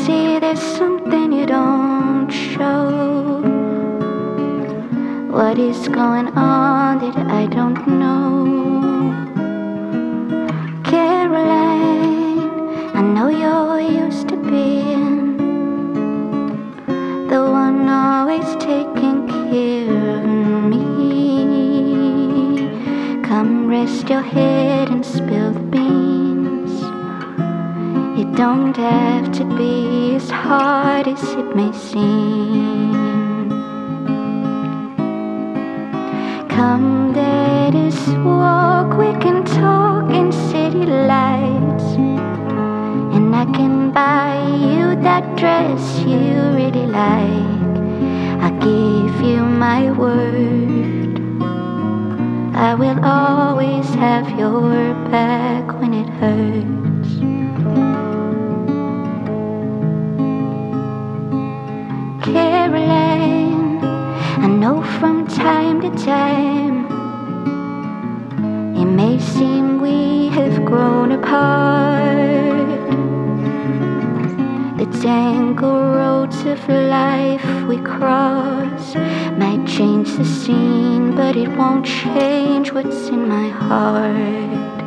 see there's something you don't show. What is going on that I don't know? Caroline, I know you're used to being the one always taking care of me. Come rest your head and spill the beans. It don't have to be as hard as it may seem. Come, let us walk, we can talk in city lights, and I can buy you that dress you really like. I give you my word, I will always have your back when it hurts. Caroline, I know from time to time it may seem we have grown apart. The tangled roads of life we cross might change the scene, but it won't change what's in my heart.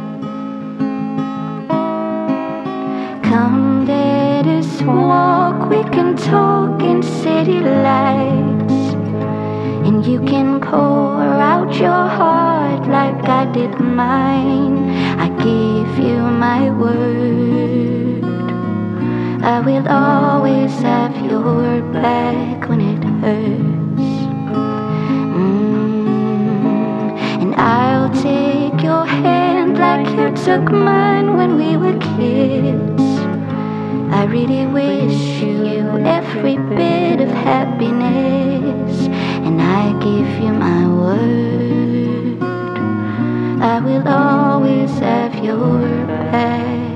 Come, let us walk, we can talk in city lights, and you can pour out your heart like I did mine. I give you my word, I will always have your back when it hurts. And I'll take your hand like you took mine when we were kids. I really wish you every bit of happiness, and I give you my word, I will always have your back.